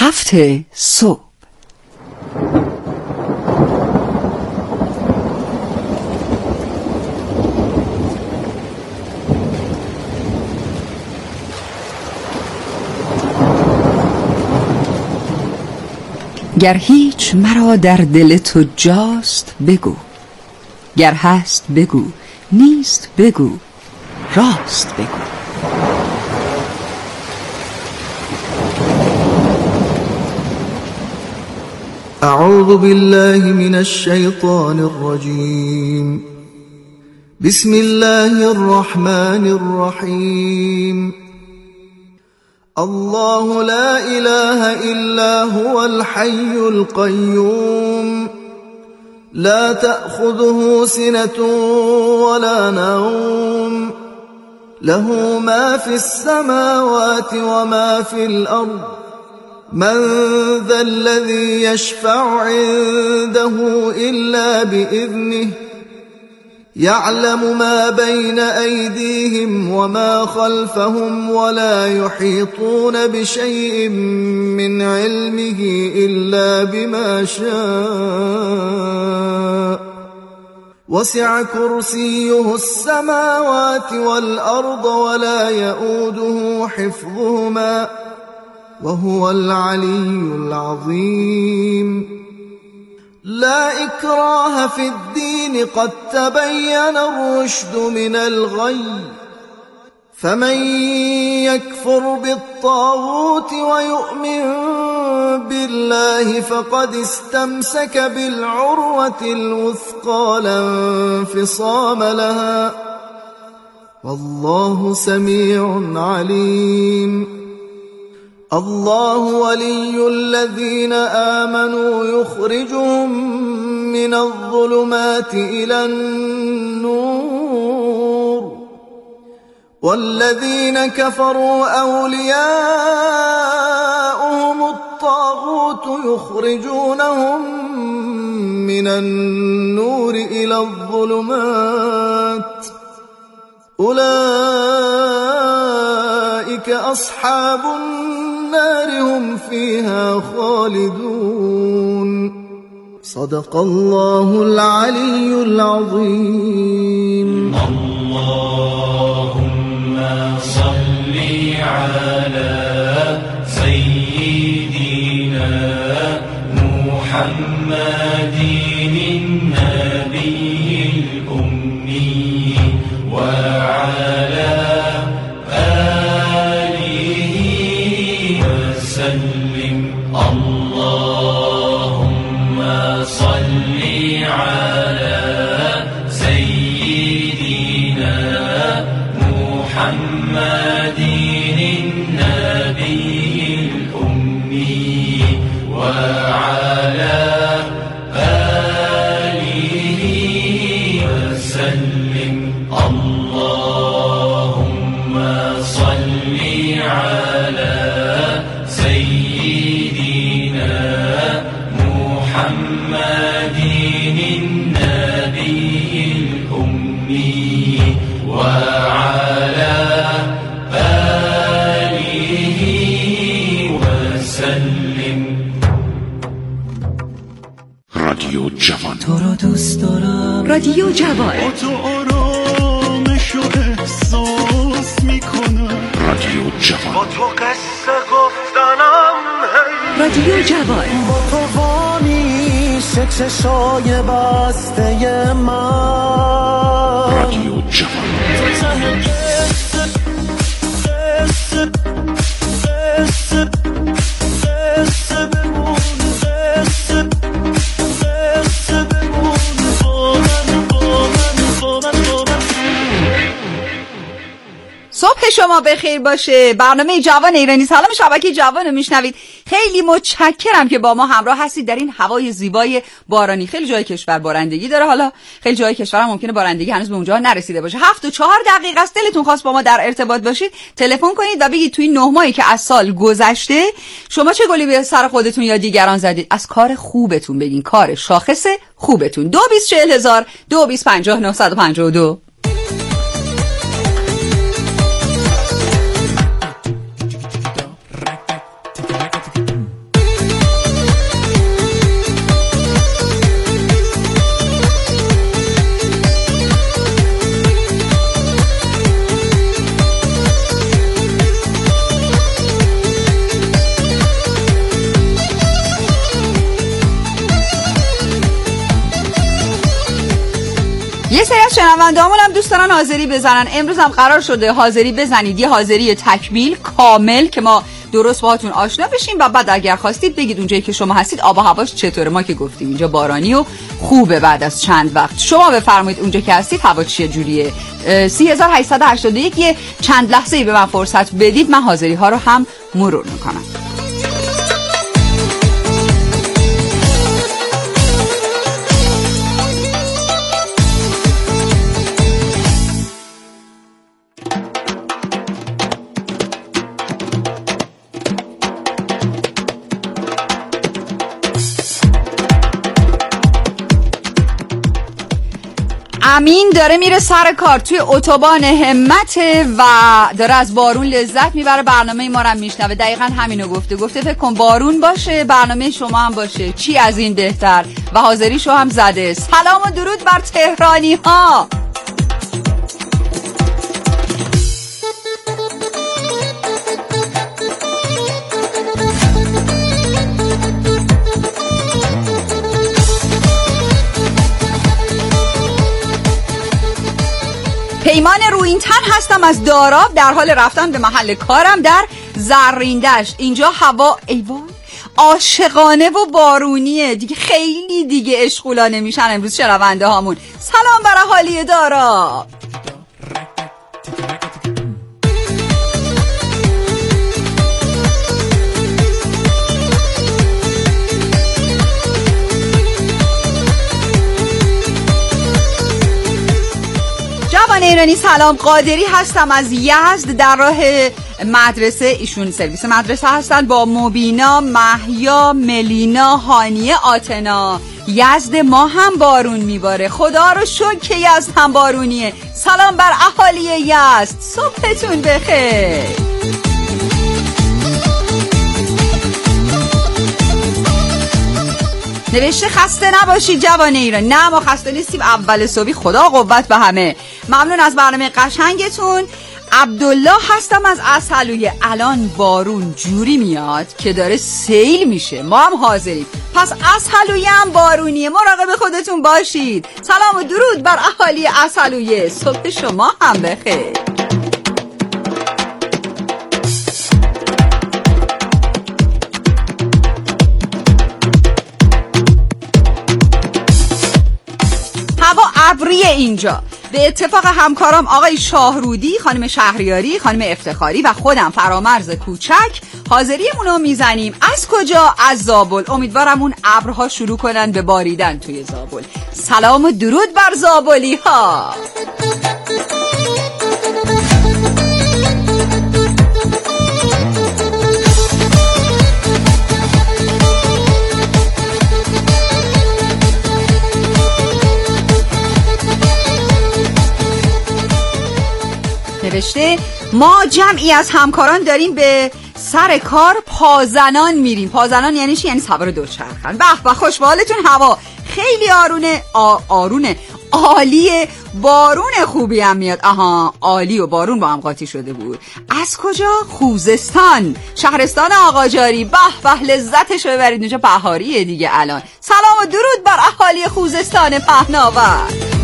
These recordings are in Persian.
7 صبح. گر هیچ مرا در دل تو جاست بگو، گر هست بگو، نیست بگو، راست بگو. اعوذ بالله من الشیطان الرجیم. بسم الله الرحمن الرحیم. الله لا إله إلا هو الحي القيوم لا تأخذه سنة ولا نوم له ما في السماوات وما في الأرض من ذا الذي يشفع عنده إلا بإذنه يعلم ما بين أيديهم وما خلفهم ولا يحيطون بشيء من علمه إلا بما شاء وسع كرسيه السماوات والأرض ولا يؤوده حفظهما وهو العلي العظيم. لا إكراه في الدين قد تبين الرشد من الغي فمن يكفر بالطاغوت ويؤمن بالله فقد استمسك بالعروة الوثقى لا انفصام لها والله سميع عليم. الله ولي الذين آمنوا يخرجهم من الظلمات إلى النور والذين كفروا أولياؤهم الطاغوت يخرجونهم من النور إلى الظلمات أولئك أصحاب النار هم فيها خالدون. صدق الله العلي العظيم. اللهم صل على سيدنا محمد النبي الأمي وعلى وسلم. اللهم صل على سيدنا محمد النبي الأمي وعلى آله وسلم. اللهم صل على سيدنا محمد النبي الأمي وعلى آله وسلم. رادیو جوان. تو رو دوست دارم. رادیو جوان. تو آرامش و احساس میکنم. رادیو جوان. با تو قصه گفتنم. رادیو جوان. با تو وامیشه چشای بسته من. رادیو جوان. صبح شما بخیر باشه. برنامه جوان ایرانی سلام شبکه جوان رو میشنوید. خیلی متشکرم که با ما همراه هستید در این هوای زیبای بارانی. خیلی جای کشور بارندگی داره، حالا خیلی جای کشور هم ممکنه بارندگی هنوز به اونجا نرسیده باشه. 7 و 4 دقیقه است. دلتون خواست با ما در ارتباط باشید، تلفن کنید و بگید توی 9 ماهی که از سال گذشته شما چه گلی به سر خودتون یا دیگران زدید. از کار خوبتون بگین، کار شاخص خوبتون. 224000 2250952. از شنونده‌هامون هم دوست دارن حاضری بزنن. امروز هم قرار شده حاضری بزنید، یه حاضری تکمیل کامل که ما درست باهاتون آشنا بشیم و بعد اگر خواستید بگید اونجایی که شما هستید آب و هواش چطوره. ما که گفتیم اینجا بارانی و خوبه بعد از چند وقت. شما بفرمایید اونجا که هستید هوا چه جوریه. 3881 یه چند لحظه‌ای به من فرصت بدید، من حاضری ها رو هم مرور میکنم. امین داره میره سر کار توی اتوبان همته و داره از بارون لذت میبره. برنامه ما رو میشنوه. دقیقاً همینو گفته فکر کن بارون باشه برنامه شما هم باشه، چی از این بهتر. و حاضریشو هم زده. سلام و درود بر تهرانی ها. پیمان رویینتن هستم از داراب، در حال رفتن به محل کارم در زرین‌دشت. اینجا هوا ایوان عاشقانه و بارونیه دیگه، خیلی دیگه اشغولانه میشن امروز شنونده هامون. سلام بر اهالی داراب. جوان ایرانی سلام، قادری هستم از یزد در راه مدرسه. ایشون سرویس مدرسه هستن با مبینا، محیا، ملینا، هانیه، آتنا. یزد ما هم بارون میباره، خدا رو شکر که یزد هم بارونیه. سلام بر اهالی یزد، صبحتون بخیر. نوشته خسته نباشید جوان ایران. نه ما خسته نیستیم، اول صبحی. خدا قوت به همه. ممنون از برنامه قشنگتون. عبدالله هستم از اصلویه. الان بارون جوری میاد که داره سیل میشه، ما هم حاضریم. پس اصلویه هم بارونیه، مراقب خودتون باشید. سلام و درود بر اهالی اصلویه، صبح شما هم بخیر. هوا ابریه اینجا. به اتفاق همکارام آقای شاهرودی، خانم شهریاری، خانم افتخاری و خودم فرامرز کوچک حاضریمون رو میزنیم. از کجا؟ از زابل. امیدوارم اون ابرها شروع کنن به باریدن توی زابل. سلام و درود بر زابلی ها. نوشته ما جمعی از همکاران داریم به سر کار پازنان میریم. پازنان یعنی چی؟ یعنی سوار دوچرخن. به به خوش به حالتون. هوا خیلی آرونه عالیه. بارون خوبی هم میاد. آها عالی و بارون با هم قاطی شده بود. از کجا؟ خوزستان، شهرستان آقاجاری. به به لذتش رو ببرید، اونجا بهاریه دیگه الان. سلام و درود بر اهالی خوزستان پهناور.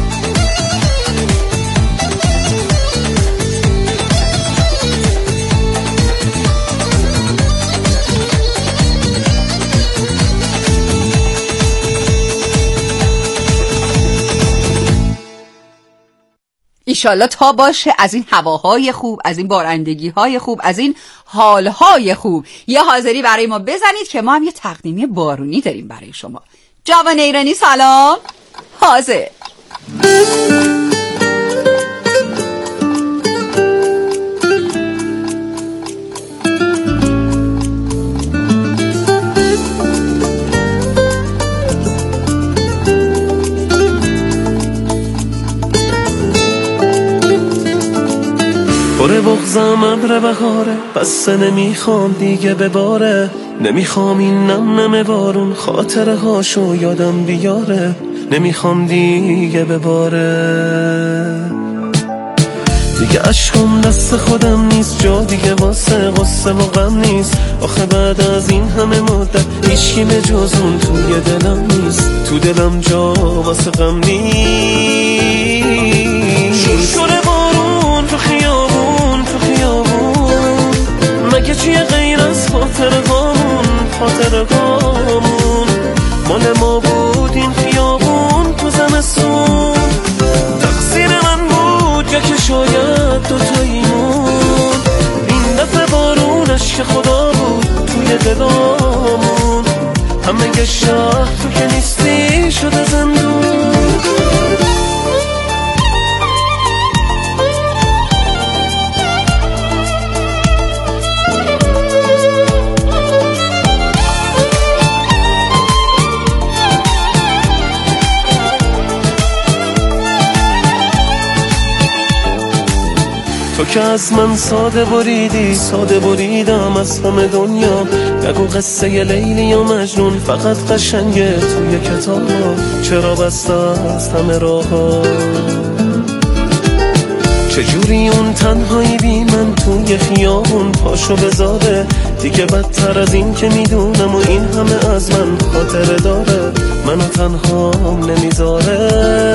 ایشالله تا باشه از این هواهای خوب، از این بارندگی‌های خوب، از این حالهای خوب. یه حاضری برای ما بزنید که ما هم یه تقدیمی بارونی داریم برای شما. جوان ایرانی سلام، حاضر. باره بغزم ابر بهاره، بس نمیخوام دیگه بباره. نمیخوام این نم بارون خاطره هاشو یادم بیاره. نمیخوام دیگه بباره. دیگه عشقم دست خودم نیست، جا دیگه واسه غصه و غم نیست. آخه بعد از این همه مدت هیچکی به جز اون توی دلم نیست. تو دلم جا واسه غم نیست. شوره بارون تو خیابون تو خیابون، مگه چیه غیر از خاطرهامون خاطرهامون؟ مال ما بود این خیابون تو زمستون، تقصیر من بود یا که شاید دوتاییمون. این دفعه بارونش که خدا بود توی دلامون، همه شهر تو که نیستی شده زندون. تو که از من ساده بریدی ساده بریدم از همه دنیا. نگو قصه لیلی یا مجنون فقط قشنگه توی کتاب، چرا بسته از همه راه ها؟ چجوری اون تنهایی بی من توی خیابون پاشو بذاره دیگه، بدتر از این که میدونم و این همه از من خاطره داره، منو تنهام نمیذاره.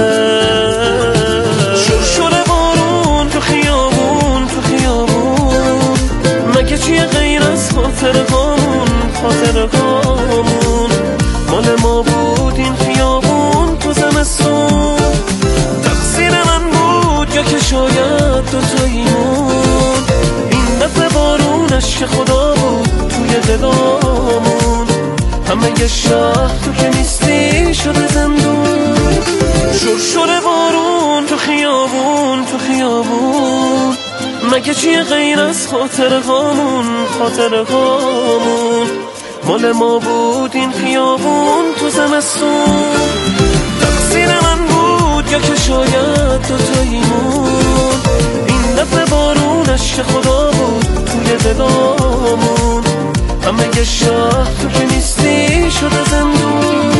شرشور بارون تو خیابون تو خیابون، مگه چیه غیر از خاطرهامون خاطرهامون؟ مال ما بود این خیابون تو زمستون، تقصیر من بود یا که شاید دوتاییمون. این دفعه بارونش که خدا بود توی دلامون، همه شهر تو که نیستی شده زندون. شرشور بارون تو خیابون تو خیابون، مگه چیه غیر از خاطرهامون خاطرهامون؟ مال ما بود این خیابون تو زمستون، تقصیر من بود یا که شاید دوتاییمون. این دفعه بارونش که خدا بود توی دلامون، همه شهر تو که نیستی شده زندون.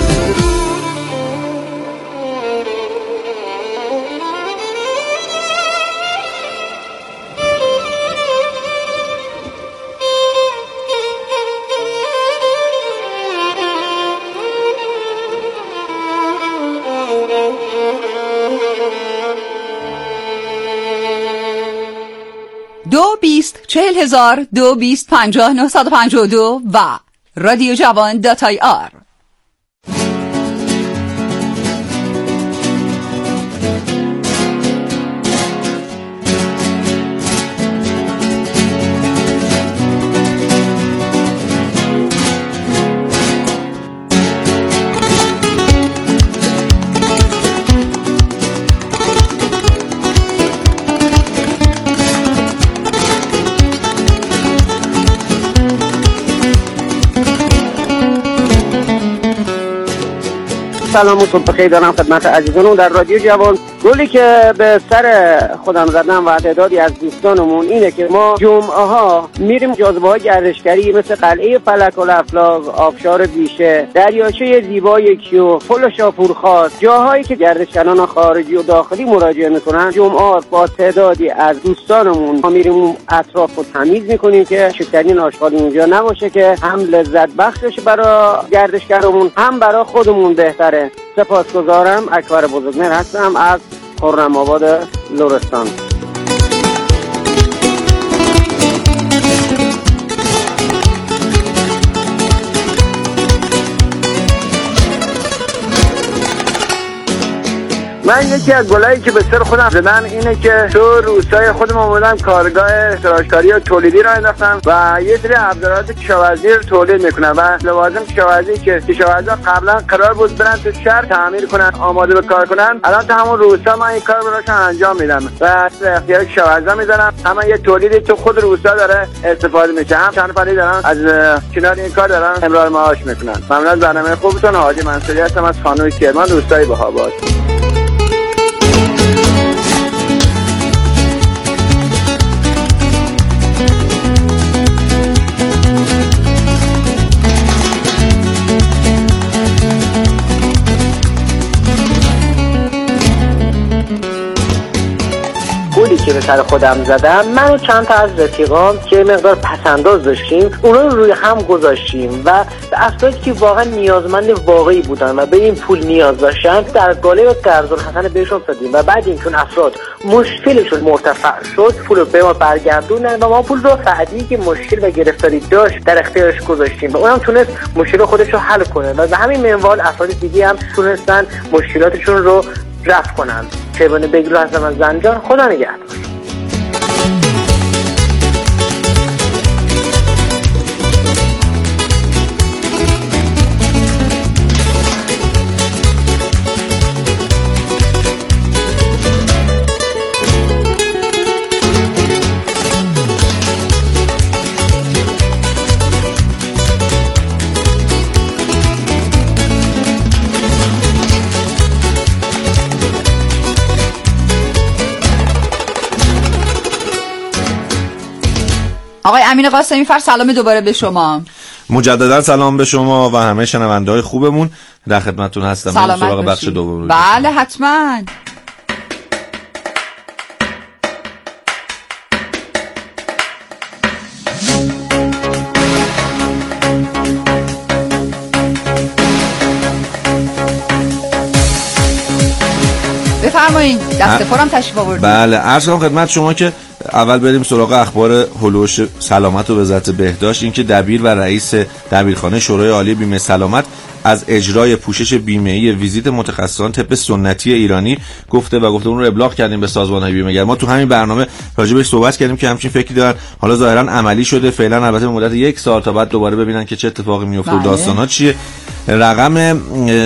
و رادیو جوان.ir. سلام و صبح بخیر دارم خدمت عزیزانم. در رادیو جوان گلی که به سر خودم زدم و تعدادی از دوستانمون اینه که ما جمعه ها میریم جاذبه های گردشگری مثل قلعه فلک الافلاک، آبشار بیشه، دریاچه زیبای کیو، پل شاپورخاص، جاهایی که گردشگران خارجی و داخلی مراجعه میکنن. جمعه با تعدادی از دوستانمون ما میریم اون اطراف رو تمیز میکنیم که شکرین آشغالی اونجا نباشه، که هم لذت بخش بشه برای گردشگرمون هم برای خودمون بهتره. سپاسگزارم. اکبر بزرگمهر هستم از خرم آباد لرستان. من یکی از گلایی که به سر خودم زدم اینه که تو روستای خودم اومدم کارگاه تراشکاری و تولیدی را انداختم و یه سری ابزارات کشاورزی رو تولید میکنم و لوازم کشاورزی که کشاورزا قبلا قرار بود برن تو شهر تعمیر کنن، آماده به کار کنن، الان تو همون روستا من این کار براشون انجام میدم و اختیار کشاورزا میذارم. اما یه تولیدی تو خود روستا داره استفاده میشه، هم چند نفری دارن از کنار این کار دارن امرار معاش میکنن. ممنون از برنامه خوبتون. حاجی منصوری هستم از خانوی کرمان، روستای بهاباد. که به سر خودم زدم، من و چند تا از رفیقام که مقدار پسنداز داشتیم اونا رو روی هم گذاشتیم و به افرادی که واقعا نیازمند واقعی بودن و به این پول نیاز داشتن در قالب قرض‌الحسن بهشون دادیم و بعد اینکه افراد مشکلشون مرتفع شد پول رو به ما برگردوندن و ما پول رو بعدی که مشکل و گرفتاری داشت در اختیارش گذاشتیم و اونم تونست مشکل خودش رو حل کنه و به همین منوال افراد دیگه هم تونستن مشکلاتشون رو رفع کنن. شیبانی بگلو هستم از زنجان. خدا نگهدار. آقای امین قاسمی فر سلام دوباره به شما. مجددا سلام به شما و همه شنونده‌های خوبمون. در خدمتتون هستم. سلامت سراغ بخش باشید. دوم. بله حتما. بفرمایید. دست پرم تشریف آوردید. بله عرض کنم خدمت شما که اول بریم سراغ اخبار هلوش سلامت و وزارت بهداشت. اینکه دبیر و رئیس دبیرخانه شورای عالی بیمه سلامت از اجرای پوشش بیمه‌ای ویزیت متخصصان طب سنتی ایرانی گفته اون رو ابلاغ کردیم به سازمان‌های بیمه‌گر. ما تو همین برنامه راجع بهش صحبت کردیم که همچین فکری دارن. حالا ظاهرا عملی شده. فعلا البته به مدت 1 سال تا بعد دوباره ببینن که چه اتفاقی میفته و داستانا چیه. رقم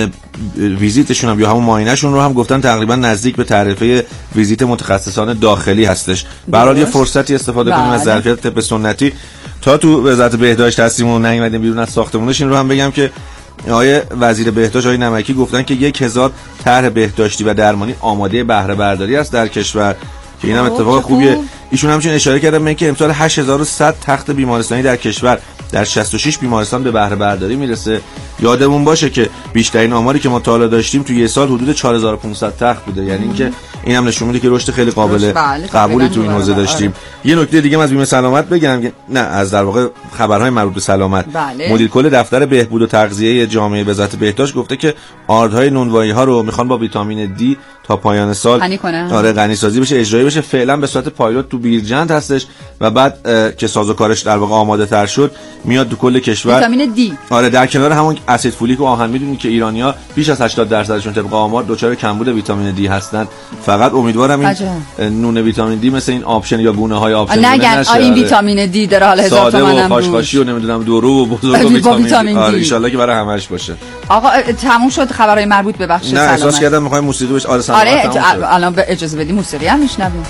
ویزیتشون هم یا همون معاینه‌شون رو هم گفتن تقریبا نزدیک به تعرفه ویزیت متخصصان داخلی هستش. برای یه فرصتی استفاده کنیم از ظرفیت طب سنتی. تا تو وزارت بهداشت هستیم و نیومدیم بیرون از ساختمونش، این رو هم بگم که آقای وزیر بهداشت آقای نمکی گفتن که 1000 طرح بهداشتی و درمانی آماده بهره برداری است در کشور که اینم اتفاق خوبیه. ایشون همچنین اشاره کردن به که امسال 8100 تخت بیمارستانی در کشور در 66 بیمارستان به بهره برداری میرسه. یادمون باشه که بیشترین آماری که ما تا حالا داشتیم توی یه سال حدود 4500 تخت بوده. یعنی اینکه این هم نشون میده که رشد خیلی قابل قبولی تو این حوزه داشتیم. یه نکته دیگه از بیمه سلامت بگم، نه از در واقع خبرهای مربوط به سلامت. مدیر کل دفتر بهبود و تغذیه جامعه وزارت بهداشت گفته که آردهای نونوایی ها رو میخوان با ویتامین دی تا پایان سال غنی سازی بشه، اجرایی بشه. فعلا به صورت پایلوت تو بیرجند هستش و بعد که سازوکارش در واقع آماده تر شد میاد تو کل کشور. ویتامین دی در کنار همون اسید فولیک و آهن. میدونید که ایرانی‌ها بیش از 80%شون طبق آمار دچار کمبود ویتامین دی هستن. فقط امیدوارم این نون ویتامین دی مثل این آپشن یا گونه‌های آپشن نشه. این ویتامین دی داره حالا 1000 تومانم خاشخاشی و نمیدونم دورو و بزرگ ویتامین دی. ان شاءالله که برای همش باشه. آقا تموم شد خبرهای مربوط به بخش سلامت. نه احساس کردم می‌خوایم موسیقی بشه. الان به اجازه بدی موسیقی هم میشنویم.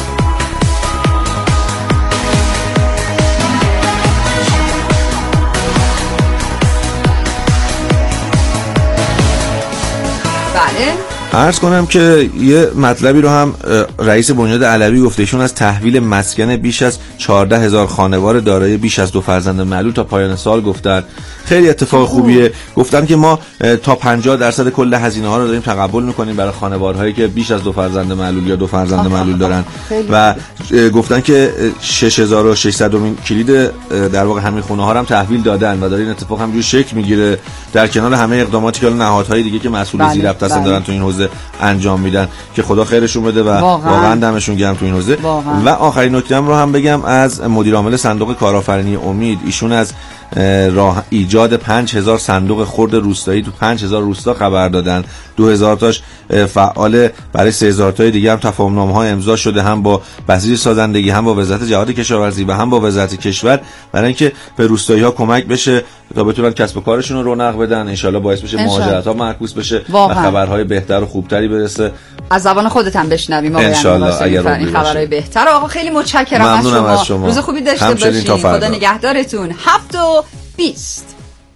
بله عرض کنم که یه مطلبی رو هم رئیس بنیاد علوی گفته. ایشون از تحویل مسکن بیش از 14000 خانوار دارای بیش از 2 فرزند معلول تا پایان سال گفتن. خیلی اتفاق خوبیه. گفتن که ما تا 50% کل هزینه ها رو داریم تقبل میکنیم برای خانوارهایی که بیش از 2 فرزند معلول یا 2 فرزند معلول دارن و گفتن که 6600 کلید در واقع همین خونه ها رو هم تحویل دادن و داره این اتفاق هم جوری شکل میگیره در کنار همه اقداماتی که نهادهای دیگه که مسئول زیربط هستن دارن تو این حوزه انجام میدن که خدا خیرشون بده و واقعا دمشون گرم تو این حوزه. و آخرین نکته رو هم بگم از مدیر عامل صندوق کارآفرینی امید. ایشون از راه ایجاد 5000 صندوق خرد روستایی تو 5000 روستا خبر دادن. 2000 تاش فعال، برای 3000 تای دیگه هم تفاهم‌نامه‌ها امضا شده، هم با بسیج سازندگی، هم با وزارت جهاد کشاورزی و هم با وزارت کشور، برای اینکه به روستایی‌ها کمک بشه تا بتونن کسب و کارشون رو رونق بدن. ان شاءالله باعث بشه مهاجرت‌ها معکوس بشه و خبرهای بهتر و خوبتری برسه. از زبان خودت هم بشنویم آقای اگر این خبرهای بهتر. آقا خیلی متشکرم از شما. روز خوبی داشته باشید. خدا نگهدارتون. 7:20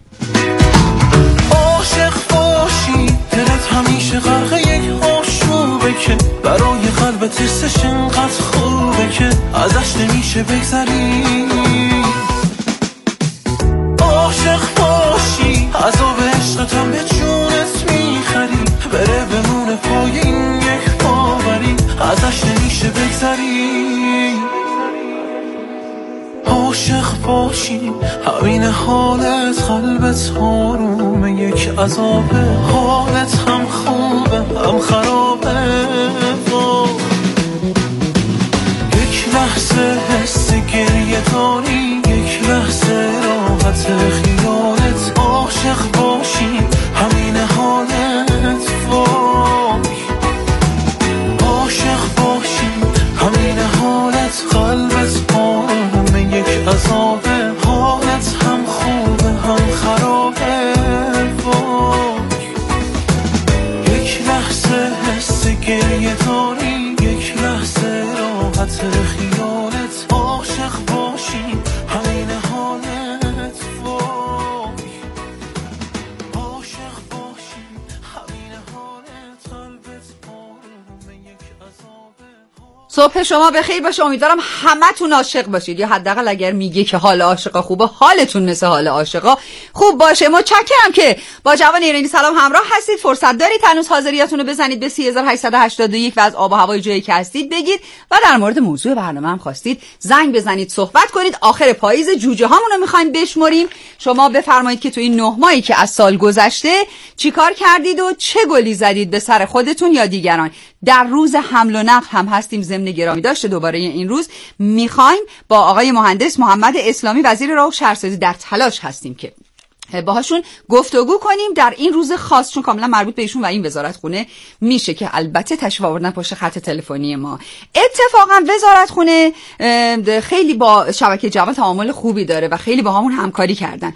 عاشق باشی دلت همیشه غرق یک آشوبه که برای قلبت حسش انقدر خوبه که ازش نمیشه بگذری. عاشق باشی عذاب عشقت هم به جونت میخری، بره بمونه پای این یک باوری ازش نمیشه بگذری. باشی، همین حالت قلبت آرومه، یک عذابه حالت هم خوبه هم خرابه. یک لحظه حس گریه داری، یک لحظه راحت خیالت، عاشق باشی همین حالت وای، عاشق باشی همین حالت قلبت آرومه، یک عذابه حالت هم خوبه هم خرابه وای. یک لحظه حس گریه داری، یک لحظه راحت خیالت، عاشق باشی همین حالت وای، عاشق باشی همین حالت قلبت آرومه، یک عذابه. صبح شما بخیر باشه. امیدوارم همتون عاشق باشید، یا حداقل اگر میگه که حال عاشقا خوبه، حالتون مثل حال عاشقا خوب باشه. متشکرم که با جوان ایرانی سلام همراه هستید. فرصت دارید هنوز حاضریاتون رو بزنید به 3881 و از آب و هوای جایی که هستید بگید و در مورد موضوع برنامه هم خواستید زنگ بزنید صحبت کنید. آخر پاییز جوجه هامون رو می‌خوایم بشمریم. شما بفرمایید که تو این 9 ماهی که از سال گذشته چیکار کردید و چه گلی زدید به سر خودتون یا دیگران. در روز حمل و نقل هم هستیم. ضمن گرامی داشته دوباره این روز میخوایم با آقای مهندس محمد اسلامی وزیر راه و شهرسازی در تلاش هستیم که باهاشون گفتگو کنیم در این روز خاص، چون کاملا مربوط به ایشون و این وزارتخونه میشه که البته تشریف آوردن پشت خط تلفنی ما. اتفاقا وزارتخونه خیلی با شبکه جوان تعامل خوبی داره و خیلی با همون همکاری کردن.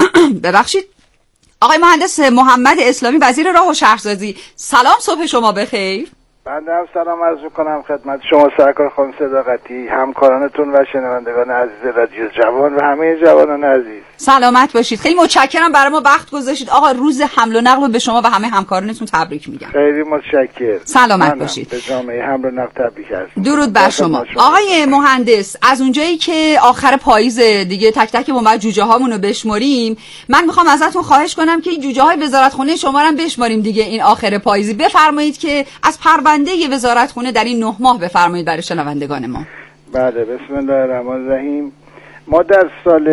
ببخشید آقای مهندس محمد اسلامی وزیر راه و شهرسازی، سلام، صبح شما بخیر. بنده هم سلام عرض می‌کنم خدمت شما سرکار خانم صداقتی، همکارانتون و شنوندگان عزیز رادیو جوان و همه جوانان عزیز. سلامت باشید. خیلی متشکرم برای ما وقت گذاشتید. آقا روز حمل و نقل به شما و همه همکارانتون تبریک میگم. خیلی متشکرم. سلامت باشید. به جامعه حمل و نقل تبریک هستم. درود بر شما. آقای مهندس، از اونجایی که آخر پاییز دیگه تک تک ما بعد جوجه هامون رو بشمریم، من میخوام ازتون خواهش کنم که جوجه های وزارتخونه شما رو هم بشمریم دیگه این آخر پاییزی. بفرمایید که از پرونده وزارتخونه در این 9 ماه بفرمایید برای شنوندگان ما. بله، بسم الله الرحمن الرحیم. ما در سال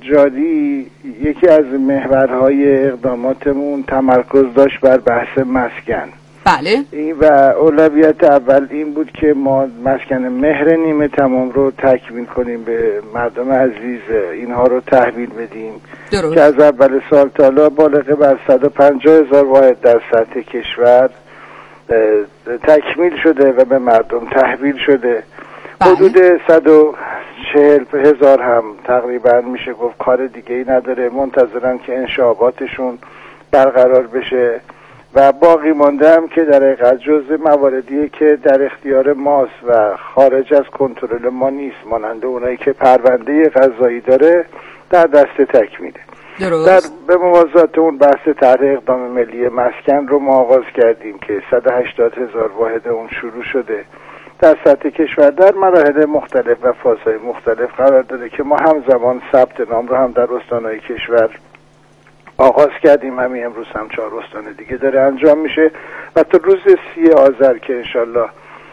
جاری یکی از محورهای اقداماتمون تمرکز داشت بر بحث مسکن. بله. و اولویت اول این بود که ما مسکن مهر نیمه تمام رو تکمیل کنیم، به مردم عزیز اینها رو تحویل بدیم. درست. که از اول سال تا حالا بالغ بر 150,000 واحد در سطح کشور تکمیل شده و به مردم تحویل شده. حدود 140,000 هم تقریبا میشه گفت کار دیگه ای نداره، منتظرن که انشاباتشون برقرار بشه و باقی مانده هم که در حقیقت جزء مواردیه که در اختیار ماست و خارج از کنترل ما نیست، مانند اونایی که پرونده قضایی داره در دست تکمیله. در به موازات اون بحث طرح اقدام ملی مسکن رو ما آغاز کردیم که 180,000 واحد اون شروع شده در سطح کشور در مراحل مختلف و فازهای مختلف قرار داده که ما همزمان ثبت نام رو هم در استانهای کشور آغاز کردیم. همین امروز هم 4 استان دیگه داره انجام میشه و تا روز 30 آذر که انشالله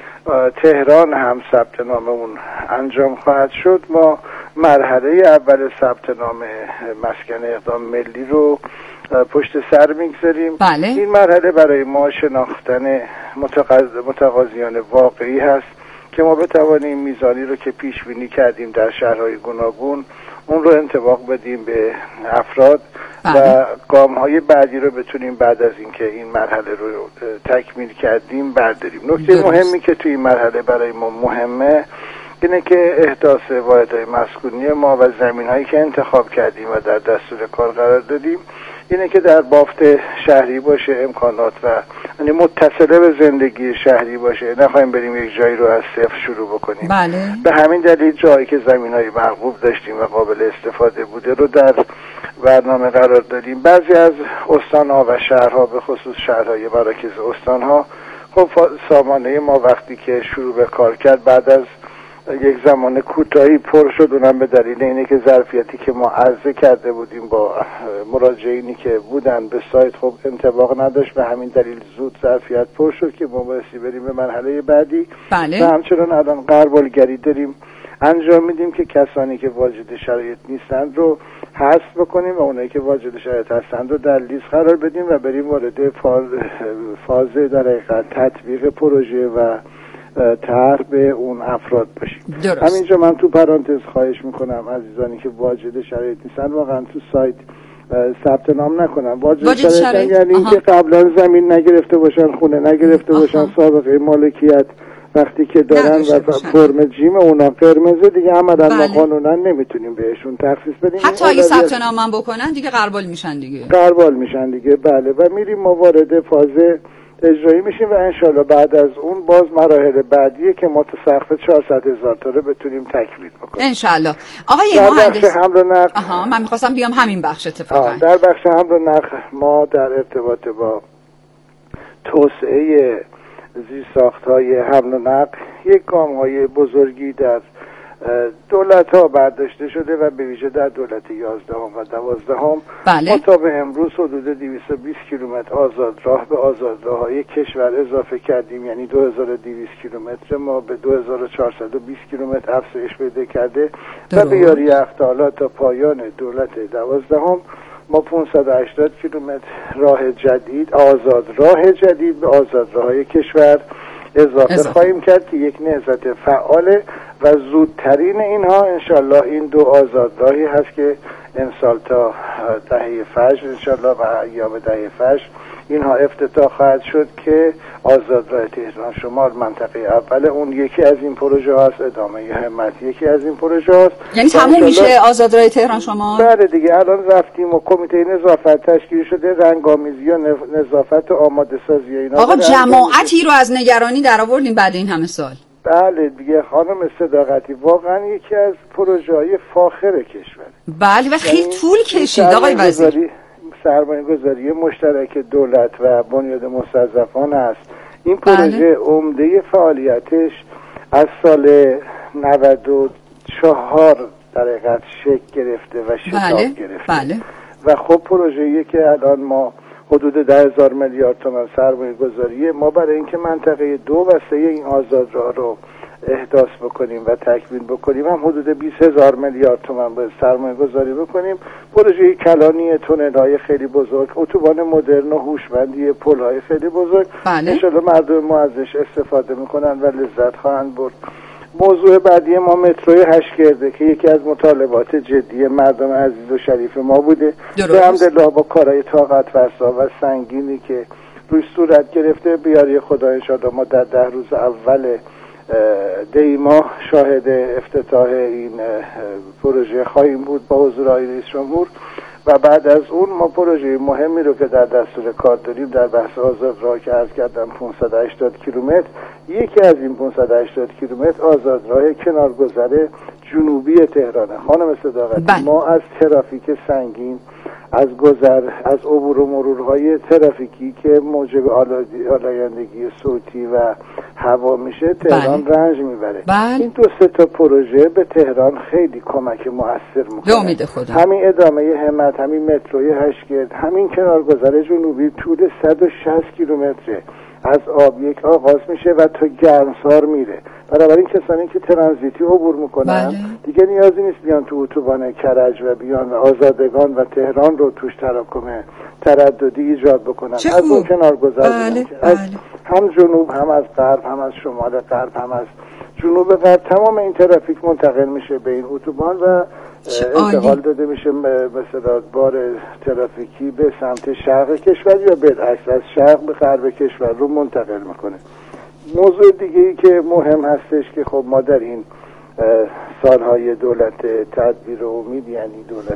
تهران هم ثبت نام اون انجام خواهد شد، ما مرحله اول ثبت نام مسکن اقدام ملی رو پشت سر میگذاریم. بله. این مرحله برای ما شناختن متقاضیان واقعی هست که ما بتوانیم میزانی رو که پیش بینی کردیم در شهرهای گوناگون اون رو انطباق بدیم به افراد. بله. و گام‌های بعدی رو بتونیم بعد از اینکه این مرحله رو تکمیل کردیم برداریم. نکته مهمی که توی این مرحله برای ما مهمه اینه که احداث واحدهای مسکونی ما و زمین‌هایی که انتخاب کردیم و در دستور کار قرار دادیم اینه که در بافت شهری باشه، امکانات و یعنی متصله به زندگی شهری باشه، نخواهیم بریم یک جایی رو از صفر شروع بکنیم. بله. به همین دلیل جایی که زمین‌های مرغوب داشتیم و قابل استفاده بوده رو در برنامه قرار دادیم. بعضی از استان‌ها و شهرها به خصوص شهرهای مراکز استان‌ها خب سامانه ما وقتی که شروع به کار کرد بعد از یک زمان کوتاهی پر شد، اونم به دلیل اینه که ظرفیتی که ما عرضه کرده بودیم با مراجعینی که بودن به سایت خب انطباق نداشت، به همین دلیل زود ظرفیت پر شد که ما بایستی بریم به مرحله بعدی. بله. و همچنان الان غربالگری داریم انجام میدیم که کسانی که واجد شرایط نیستند رو حذف بکنیم و اونایی که واجد شرایط هستند رو در لیست قرار بدیم و بریم وارد فاز در حقیقت تطبیق پروژه و طرح به اون افراد باشیم. همینجا من تو پرانتز خواهش میکنم عزیزانی که واجد شرایط نیستن واقعا تو سایت ثبت نام نکنن. واجد شرایط یعنی اینکه قبلا زمین نگرفته باشن، خونه نگرفته باشن، سابقه مالکیت وقتی که دارن و فرم جیم اونا قرمزه دیگه عملا ما قانونا نمیتونیم بهشون تخصیص بدیم. حتی اگه ثبت نام هم بکنن دیگه غربال میشن دیگه. بله و میریم ما وارد فاز اجرایی میشیم و انشالله بعد از اون باز مراحل بعدیه که ما تو سقف 400,000 تا رو بتونیم تکمیل بکنیم انشالله. آقای مهندس حمل و نقل من میخواستم بیام همین بخش اتفاقا. در بخش حمل و نقل ما در ارتباط با توسعه زیرساخت‌های حمل و نقل یک گام‌های بزرگی در دولت‌ها برداشته شده و به ویژه در دولت 11 و 12 ما تا به امروز حدود 220 کیلومتر آزاد راه به آزاد راه‌های کشور اضافه کردیم، یعنی 2200 کیلومتر ما به 2420 کیلومتر افزایش پیدا کرده و به یاری اختالات تا پایان دولت 12 ما 580 کیلومتر راه جدید آزاد راه جدید به آزاد راه‌های کشور اضافه خواهیم کرد که یک نهضت فعاله و زودترین اینها انشالله این دو آزاد راهی هست که امسال تا دهه فجر انشالله و ایام دهه فجر اینها افتتاح خواهد شد که آزاد راه تهران شمال منطقه اول اون یکی از این پروژه هاست، ادامه همت یکی از این پروژه هاست. یعنی تموم میشه آزاد راه تهران شمال؟ بله دیگه الان رفتیم و کمیته نظافت تشکیل شده، رنگامیزی و نظافت و آماده سازی اینا. آقا جماعتی رو از نگرانی در آوردیم بعد این همه سال. بله دیگه خانم صداقتی واقعا یکی از پروژه‌های فاخر کشور. بله و خیلی طول کشید آقای وزیر. سرمایه‌گذاری مشترک دولت و بنیاد مستضعفان است. این پروژه عمده فعالیتش از سال 94 در حقیقت شکل گرفته و شتاب گرفته. و خب پروژه‌ای که الان ما حدود 10,000 میلیارد تومان سرمایه‌گذاری ما برای اینکه منطقه 2 و 3 این آزاد راه رو احداث بکنیم و تکمیل بکنیم هم حدود 20,000 میلیارد تومان باید سرمایه گذاری بکنیم. پروژه کلانی تونل‌های خیلی بزرگ، اتوبان مدرن و هوشمندی پل‌های خیلی بزرگ. انشالله مردم ما ازش استفاده میکنن و لذت خواهند برد. موضوع بعدی ما متروی هشگرده که یکی از مطالبات جدی مردم عزیز و شریف ما بوده. الحمدلله با کارهای طاقت فرسا و سنگینی که روی صورت گرفته بیاری خدا انشالله ما در 10 روز اول دی ماه شاهد افتتاح این پروژه خواهیم بود با حضور آقای رئیس جمهور و بعد از اون ما پروژه مهمی رو که در دستور کار داریم در بحث آزاد راه که عرض کردم 580 کیلومتر، یکی از این 580 کیلومتر آزاد راه کنارگذر جنوبی تهرانه. خانم صداقتی ما از ترافیک سنگین، از گذر، از عبور و مرورهای ترافیکی که موجب آلایندگی صوتی و هوا میشه تهران رنج میبره. این 2-3 تا پروژه به تهران خیلی کمک مؤثر میکنه. همین ادامه همت، همین متروی هشگرد، همین کنارگذر جنوبی طول 160 کیلومتره از آب یک آغاز میشه و تا گرمسار میره. بنابراین کسانی که ترانزیتی عبور میکنن دیگه نیازی نیست بیان تو اتوبان کرج و بیان آزادگان و تهران رو توش تراکم ترددی ایجاد بکنن. از اون کنارگذر از هم جنوب، هم از غرب، هم از شمال غرب، هم از جنوب غرب تمام این ترافیک منتقل میشه به این اتوبان و انتقال داده میشه مثلا بار ترافیکی به سمت شرق کشور یا بالعکس از شرق به غرب کشور رو منتقل میکنه. موضوع دیگه ای که مهم هستش که خب ما در این سالهای دولت تدبیر و امید، یعنی دولت